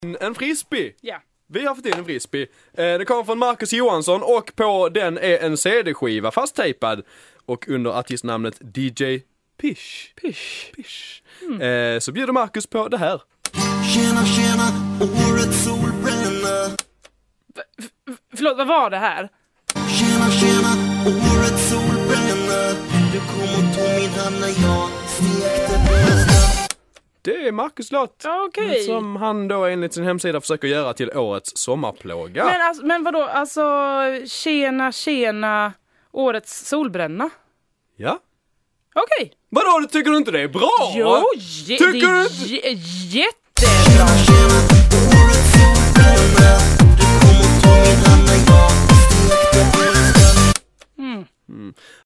En frisbee. Ja. Vi har fått in en frisbee. Det kommer från Marcus Johansson och på den är en CD-skiva fasttejpad. Och under artistnamnet DJ Pish. Pysch. Så bjuder Marcus på det här. Tjena, årets solbränna. Förlåt, vad var det här? Tjena, årets solbränna. Du kom och tog min hand när jag stekte brösten. Det är Marcus låt. Okej. Som han då enligt sin hemsida försöker göra till årets sommarplåga. Men vadå, alltså tjena, årets solbränna? Ja. Okej. Vadå, tycker du inte det är bra? Jo, tycker det du är inte? Tjena, jättebra. årets solbränna. Du kom och tog min hand när jag stekte brösten.